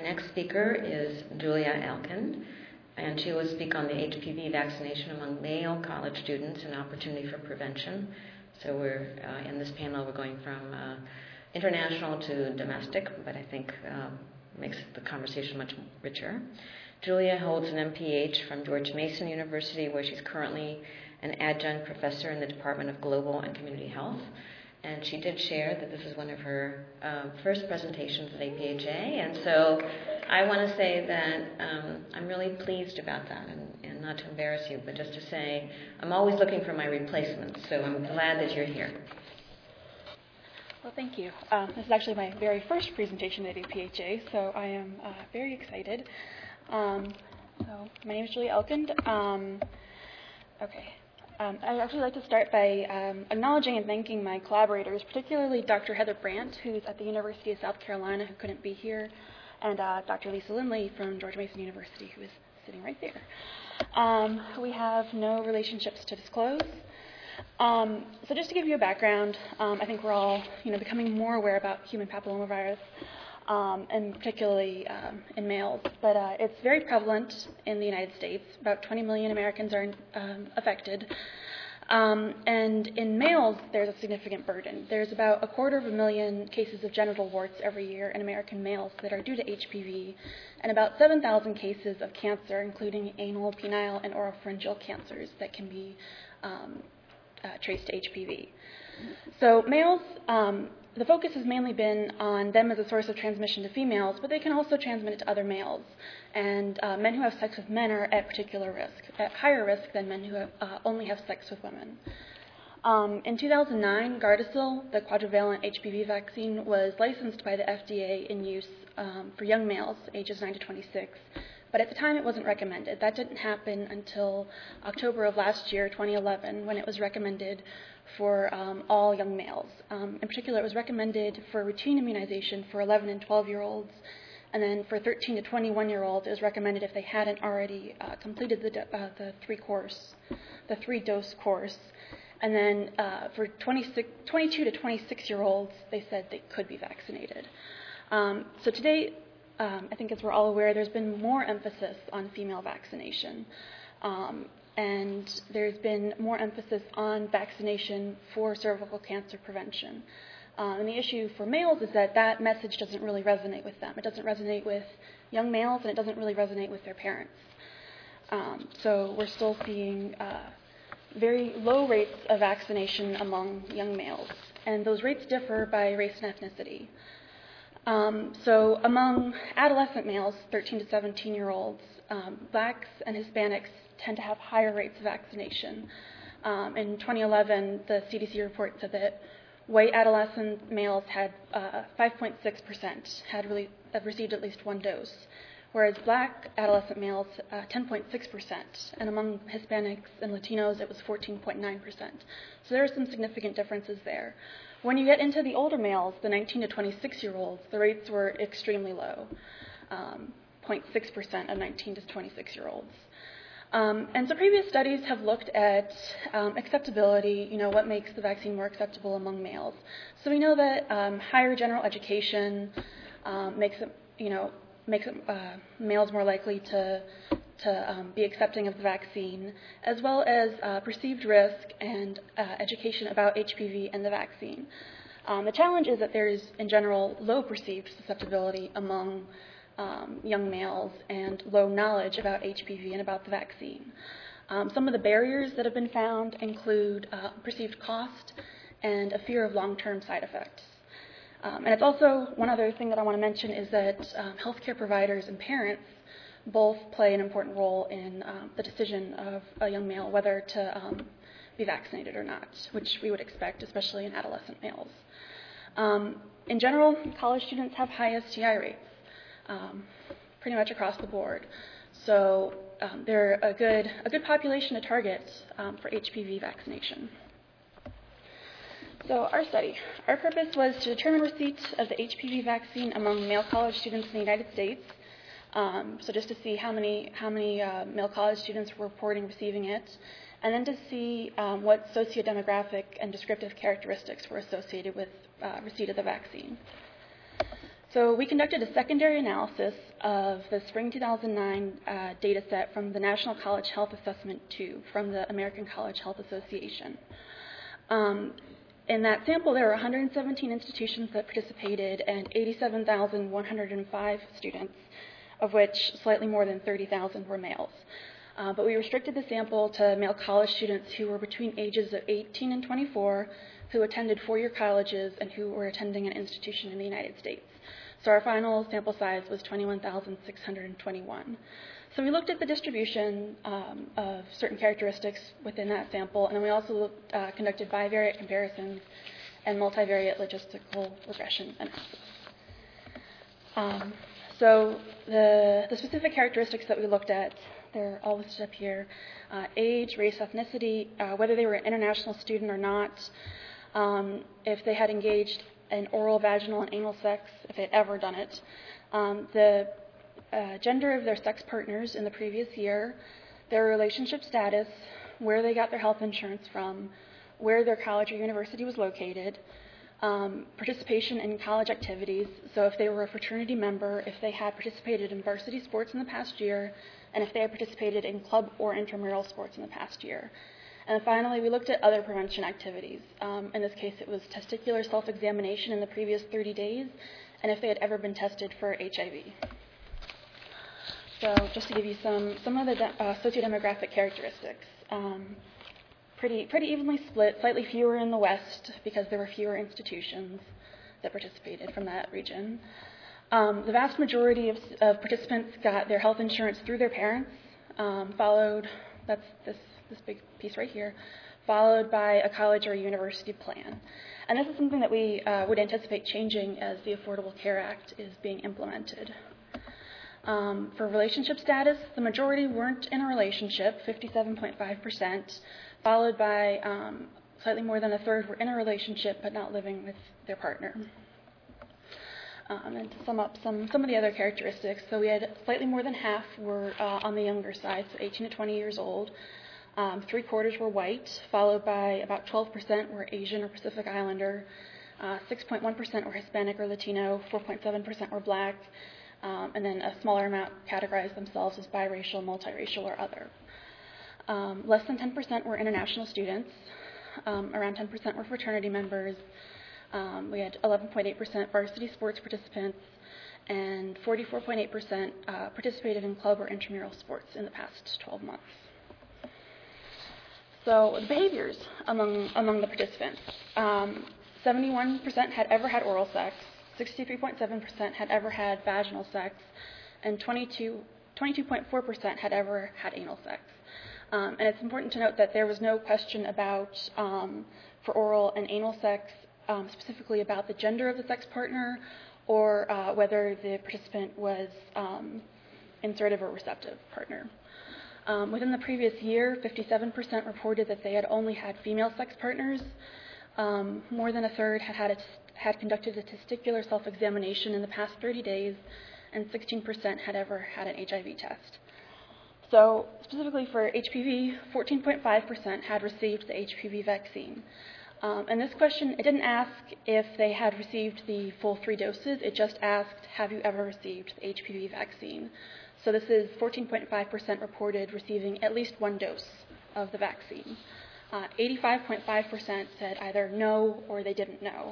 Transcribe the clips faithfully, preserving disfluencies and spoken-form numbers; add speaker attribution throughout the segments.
Speaker 1: next speaker is Julia Elkind, and she will speak on the H P V vaccination among male college students and opportunity for prevention. So we're uh, in this panel, we're going from uh, international to domestic, but I think um, makes the conversation much richer. Julia holds an M P H from George Mason University, where she's currently an adjunct professor in the Department of Global and Community Health. And she did share that this is one of her uh, first presentations at A P H A. And so I want to say that um, I'm really pleased about that, and, and not to embarrass you, but just to say I'm always looking for my replacements. So I'm glad that you're here.
Speaker 2: Well, thank you. Um, this is actually my very first presentation at A P H A, so I am uh, very excited. Um, so my name is Julia Elkind. Um, okay. Um, I'd actually like to start by um, acknowledging and thanking my collaborators, particularly Doctor Heather Brandt, who's at the University of South Carolina, who couldn't be here, and uh, Doctor Lisa Lindley from George Mason University, who is sitting right there. Um, we have no relationships to disclose. Um, so just to give you a background, um, I think we're all, you know, becoming more aware about human papillomavirus, um, and particularly um, in males. But uh, it's very prevalent in the United States. About twenty million Americans are um, affected. Um, and in males, there's a significant burden. There's about a quarter of a million cases of genital warts every year in American males that are due to H P V, and about seven thousand cases of cancer, including anal, penile, and oropharyngeal cancers that can be um, uh, traced to H P V. So males, um, the focus has mainly been on them as a source of transmission to females, but they can also transmit it to other males. And uh, men who have sex with men are at particular risk, at higher risk than men who have, uh, only have sex with women. Um, in two thousand nine, Gardasil, the quadrivalent H P V vaccine, was licensed by the F D A in use um, for young males, ages nine to twenty-six. But at the time, it wasn't recommended. That didn't happen until October of last year, twenty eleven, when it was recommended for um, all young males. Um, in particular, it was recommended for routine immunization for eleven and twelve-year-olds, and then for thirteen to twenty-one-year-olds, it was recommended if they hadn't already uh, completed the, uh, the three course, the three-dose course. And then uh, for twenty-six, twenty-two to twenty-six-year-olds, they said they could be vaccinated. Um, so today, um, I think as we're all aware, there's been more emphasis on female vaccination. Um, and there's been more emphasis on vaccination for cervical cancer prevention. Um, and the issue for males is that that message doesn't really resonate with them. It doesn't resonate with young males, and it doesn't really resonate with their parents. Um, so we're still seeing uh, very low rates of vaccination among young males, and those rates differ by race and ethnicity. Um, so among adolescent males, thirteen to seventeen-year-olds, um, blacks and Hispanics tend to have higher rates of vaccination. Um, in twenty eleven, the C D C report said that white adolescent males had uh, five point six percent had really have received at least one dose, whereas black adolescent males, uh, ten point six percent, and among Hispanics and Latinos, it was fourteen point nine percent. So there are some significant differences there. When you get into the older males, the nineteen to twenty-six-year-olds, the rates were extremely low, um, zero point six percent of nineteen to twenty-six-year-olds. Um, and so previous studies have looked at um, acceptability, you know, what makes the vaccine more acceptable among males. So we know that um, higher general education um, makes it, you know, makes it, uh, males more likely to to um, be accepting of the vaccine, as well as uh, perceived risk and uh, education about H P V and the vaccine. Um, the challenge is that there is, in general, low perceived susceptibility among um, young males and low knowledge about H P V and about the vaccine. Um, some of the barriers that have been found include uh, perceived cost and a fear of long-term side effects. Um, and it's also, one other thing that I want to mention is that um, healthcare providers and parents both play an important role in um, the decision of a young male whether to um, be vaccinated or not, which we would expect, especially in adolescent males. Um, in general, college students have high S T I rates, um, pretty much across the board. So um, they're a good, a good population to target um, for H P V vaccination. So our study, our purpose was to determine receipt of the H P V vaccine among male college students in the United States. Um, so just to see how many how many uh, male college students were reporting receiving it, and then to see um, what sociodemographic and descriptive characteristics were associated with uh, receipt of the vaccine. So we conducted a secondary analysis of the spring two thousand nine uh, data set from the National College Health Assessment two from the American College Health Association. Um, in that sample, there were one hundred seventeen institutions that participated and eighty-seven thousand one hundred five students, of which slightly more than thirty thousand were males. Uh, but we restricted the sample to male college students who were between ages of eighteen and twenty-four, who attended four-year colleges, and who were attending an institution in the United States. So our final sample size was twenty-one thousand six hundred twenty-one. So we looked at the distribution um, of certain characteristics within that sample, and then we also looked, uh, conducted bivariate comparisons and multivariate logistical regression analysis. Um, so the, the specific characteristics that we looked at, they're all listed up here: uh, age, race, ethnicity, uh, whether they were an international student or not, um, if they had engaged in oral, vaginal, and anal sex, if they had ever done it, um, the uh, gender of their sex partners in the previous year, their relationship status, where they got their health insurance from, where their college or university was located, um, participation in college activities, so if they were a fraternity member, if they had participated in varsity sports in the past year, and if they had participated in club or intramural sports in the past year. And finally, we looked at other prevention activities. Um, in this case, it was testicular self-examination in the previous thirty days, and if they had ever been tested for H I V. So just to give you some, some of the de- uh, sociodemographic characteristics. Um, pretty, pretty evenly split, slightly fewer in the West because there were fewer institutions that participated from that region. Um, the vast majority of, of participants got their health insurance through their parents, um, followed, that's this, this big piece right here, followed by a college or a university plan. And this is something that we uh, would anticipate changing as the Affordable Care Act is being implemented. Um, for relationship status, the majority weren't in a relationship, fifty-seven point five percent, followed by um, slightly more than a third were in a relationship but not living with their partner. Um, and to sum up some, some of the other characteristics, so we had slightly more than half were uh, on the younger side, so eighteen to twenty years old. Um, three quarters were white, followed by about twelve percent were Asian or Pacific Islander, uh, six point one percent were Hispanic or Latino, four point seven percent were black, um, and then a smaller amount categorized themselves as biracial, multiracial, or other. Um, less than ten percent were international students, um, around ten percent were fraternity members. Um, we had eleven point eight percent varsity sports participants, and forty-four point eight percent uh, participated in club or intramural sports in the past twelve months. So the behaviors among, among the participants. Um, seventy-one percent had ever had oral sex, sixty-three point seven percent had ever had vaginal sex, and twenty-two point four percent had ever had anal sex. Um, and it's important to note that there was no question about, um, for oral and anal sex, um, specifically about the gender of the sex partner or uh, whether the participant was um, insertive or receptive partner. Um, within the previous year, fifty-seven percent reported that they had only had female sex partners. Um, more than a third had, had, a, had conducted a testicular self-examination in the past thirty days, and sixteen percent had ever had an H I V test. So specifically for H P V, fourteen point five percent had received the H P V vaccine. Um, and this question, it didn't ask if they had received the full three doses, it just asked, have you ever received the H P V vaccine? So this is fourteen point five percent reported receiving at least one dose of the vaccine. Uh, eighty-five point five percent said either no or they didn't know.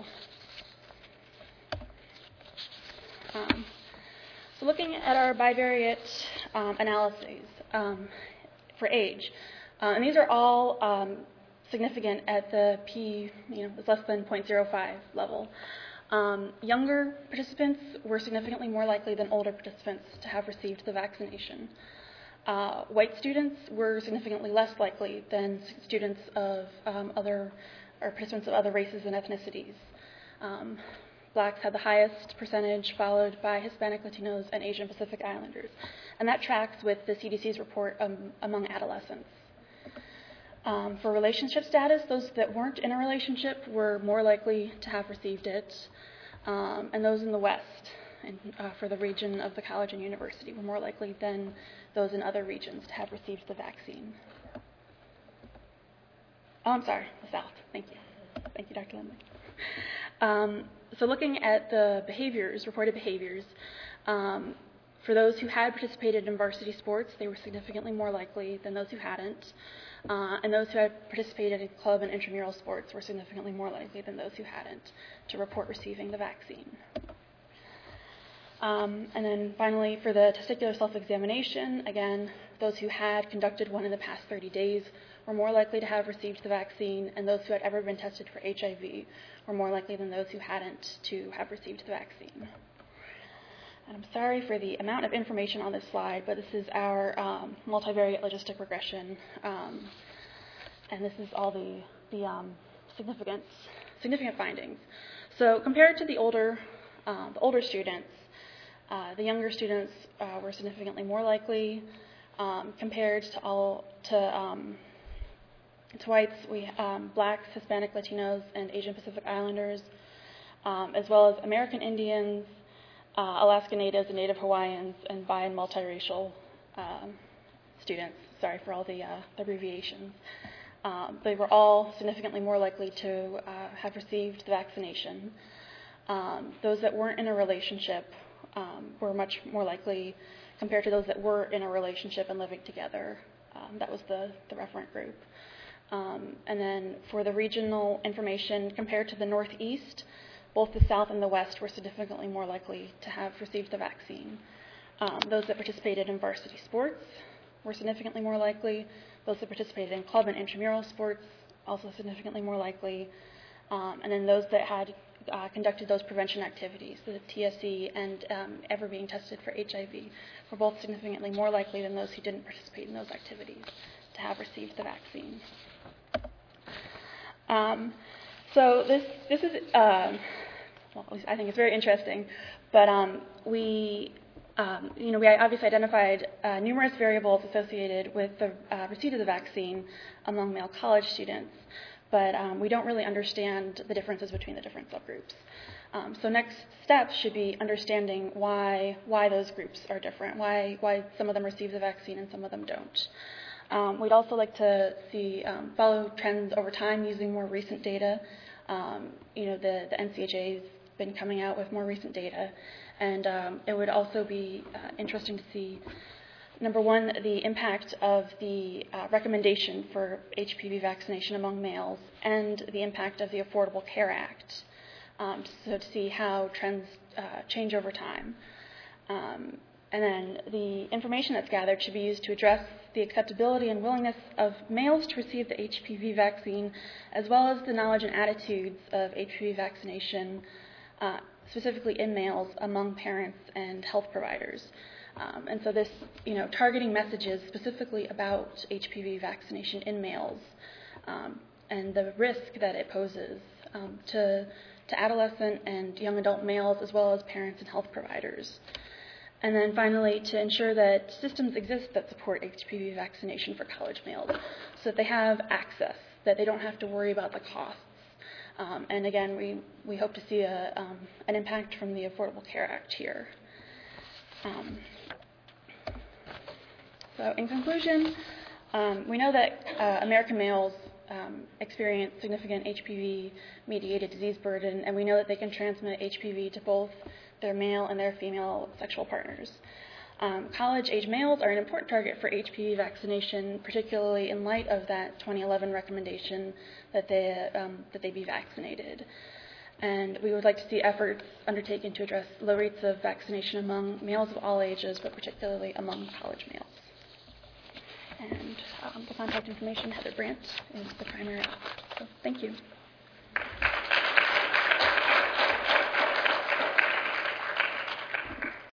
Speaker 2: Um, so looking at our bivariate um, analyses um, for age, uh, and these are all um, significant at the P, you know, less than zero point zero five level. Um, younger participants were significantly more likely than older participants to have received the vaccination. Uh, white students were significantly less likely than students of um, other, or participants of other races and ethnicities. Um, blacks had the highest percentage, followed by Hispanic, Latinos, and Asian Pacific Islanders. And that tracks with the C D C's report um, among adolescents. Um, for relationship status, those that weren't in a relationship were more likely to have received it, um, and those in the West, and, uh, for the region of the college and university, were more likely than those in other regions to have received the vaccine. Oh, I'm sorry, the South. Thank you. Thank you, Doctor Lindley. Um, so looking at the behaviors, reported behaviors, um, for those who had participated in varsity sports, they were significantly more likely than those who hadn't. Uh, and those who had participated in club and intramural sports were significantly more likely than those who hadn't to report receiving the vaccine. Um, and then finally, for the testicular self-examination, again, those who had conducted one in the past thirty days were more likely to have received the vaccine, and those who had ever been tested for H I V were more likely than those who hadn't to have received the vaccine. And I'm sorry for the amount of information on this slide, but this is our um, multivariate logistic regression, um, and this is all the, the um, significant, significant findings. So compared to the older, um, the older students, uh, the younger students uh, were significantly more likely. Um, compared to all to um, to whites, we um, blacks, Hispanic, Latinos, and Asian Pacific Islanders, um, as well as American Indians, uh, Alaska Natives, and Native Hawaiians, and bi and multiracial um, students. Sorry for all the, uh, the abbreviations. Um, they were all significantly more likely to uh, have received the vaccination. Um, those that weren't in a relationship um, were much more likely compared to those that were in a relationship and living together. Um, that was the, the referent group. Um, and then for the regional information, compared to the Northeast, both the South and the West were significantly more likely to have received the vaccine. Um, those that participated in varsity sports were significantly more likely. Those that participated in club and intramural sports, also significantly more likely. Um, and then those that had Uh, conducted those prevention activities, the T S E and um, ever being tested for H I V, were both significantly more likely than those who didn't participate in those activities to have received the vaccine. Um, so this this is, uh, well, I think it's very interesting, but um, we, um, you know, we obviously identified uh, numerous variables associated with the uh, receipt of the vaccine among male college students. But um, we don't really understand the differences between the different subgroups. Um, so next steps should be understanding why why those groups are different, why why some of them receive the vaccine and some of them don't. Um, we'd also like to see um, follow trends over time using more recent data. Um, you know, the, the N C H A has been coming out with more recent data, and um, it would also be uh, interesting to see, number one, the impact of the uh, recommendation for H P V vaccination among males and the impact of the Affordable Care Act, um, so to see how trends uh, change over time. Um, and then the information that's gathered should be used to address the acceptability and willingness of males to receive the H P V vaccine, as well as the knowledge and attitudes of H P V vaccination, uh, specifically in males, among parents and health providers. Um, and so this, you know, targeting messages specifically about H P V vaccination in males um, and the risk that it poses um, to, to adolescent and young adult males, as well as parents and health providers. And then finally, to ensure that systems exist that support H P V vaccination for college males, so that they have access, that they don't have to worry about the costs. Um, and again, we, we hope to see a, um, an impact from the Affordable Care Act here. Um, So in conclusion, um, we know that uh, American males um, experience significant H P V-mediated disease burden, and we know that they can transmit H P V to both their male and their female sexual partners. Um, college-age males are an important target for H P V vaccination, particularly in light of that twenty eleven recommendation that they, um, that they be vaccinated. And we would like to see efforts undertaken to address low rates of vaccination among males of all ages, but particularly among college males. And um, the contact information, Heather Brandt, is the primary author. So thank you.